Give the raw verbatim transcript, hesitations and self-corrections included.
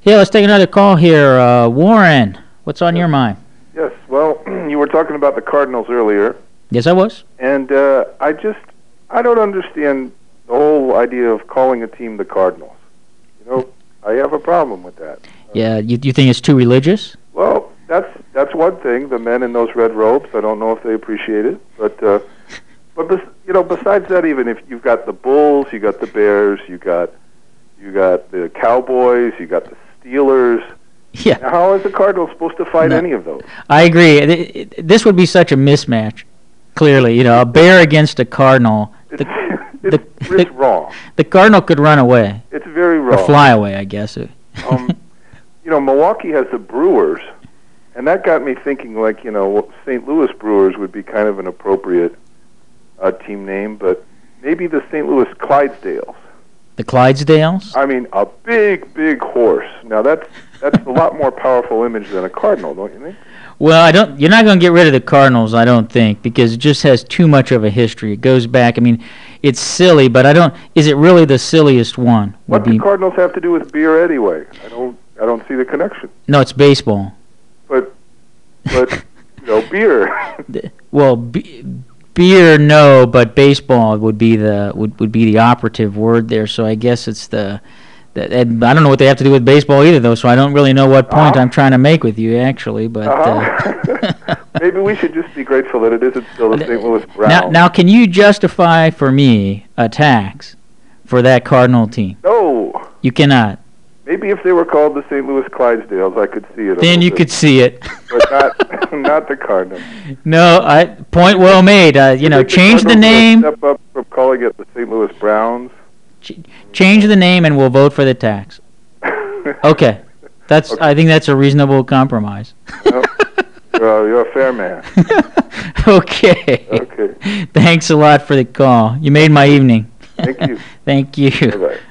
Yeah, let's take another call here. Uh, Warren, what's on Yes. your mind? Yes, well, you were talking about the Cardinals earlier, Yes, I was. and uh, I just, I don't understand the whole idea of calling a team the Cardinals. You know, I have a problem with that. Yeah, you you think it's too religious? Well, that's that's one thing. The men in those red robes, I don't know if they appreciate it, but uh, but bes- you know, besides that, even if you've got the Bulls, you got the Bears, you got you got the Cowboys, you got the Steelers. Yeah, Now, how is the Cardinals supposed to fight No. any of those? I agree. Th- it- This would be such a mismatch. Clearly, you know, a bear against a cardinal. It's, The, it's, the- it's wrong. the cardinal could run away It's very or wrong. fly away, I guess. um, you know, Milwaukee has the Brewers, and that got me thinking, like, you know, Saint Louis Brewers would be kind of an appropriate uh, team name, but maybe the Saint Louis Clydesdales. The Clydesdales. I mean, a big, big horse. Now, that's that's a lot more powerful image than a cardinal, don't you think? Well, I don't. You're not going to get rid of the Cardinals, I don't think, because it just has too much of a history. It goes back. I mean, it's silly, but I don't. Is it really the silliest one? What Would do be Cardinals have to do with beer anyway? I don't. I don't see the connection. no, it's baseball. But, but you know, beer. The- Well, be, beer, no, but baseball would be the would, would be the operative word there. So I guess it's the. the and I don't know what they have to do with baseball either, though. So I don't really know what point Uh-huh. I'm trying to make with you, actually. But Uh-huh. uh, Maybe we should just be grateful that it isn't still the Saint Louis Browns. now, now, can you justify for me a tax for that Cardinal team? No. You cannot. Maybe if they were called the Saint Louis Clydesdales, I could see it. a Then little you bit. could see it. But not, not the Cardinals. No, I point well made. Uh, you know, think change the Cardinals will name. Step up from calling it the Saint Louis Browns. Ch- change the name, and we'll vote for the tax. Okay, that's. Okay. I think that's a reasonable compromise. Well, well, you're a fair man. Okay. Okay. Thanks a lot for the call. You made my evening. Thank you. Thank you. Bye-bye.